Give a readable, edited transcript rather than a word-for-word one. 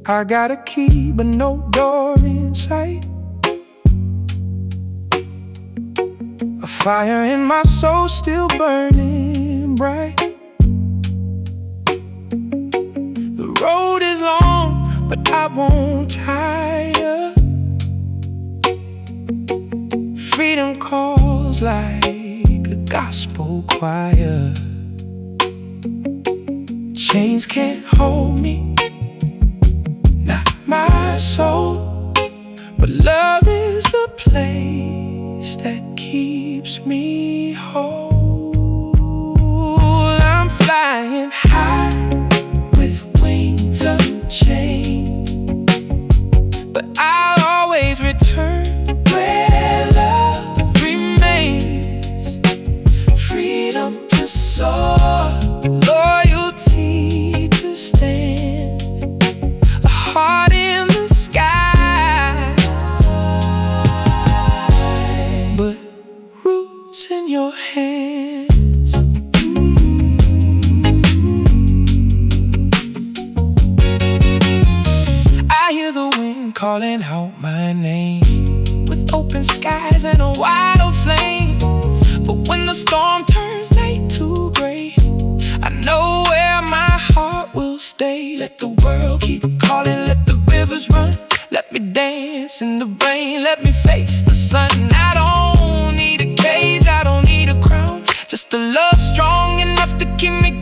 I got a key but no door in sight. A fire in my soul still burning bright. The road is long, but I won't tire. Freedom calls like a gospel choir. Chains can't hold me, not my soul, but love is the place that keeps me whole. I'm flying high with wings unchained, but I'll always return where love remains. Freedom to soar, loyalty to stand, a heart in the sky, but roots in your hands. I hear the wind calling out my name, with open skies and a wide open flame. But when the storm turns night to gray, I know where my heart will stay. Let the world keep calling, let the rivers run, let me dance in the rain, let me face the sun. I don't need a cage, I don't need a crown, just a love strong enough to keep me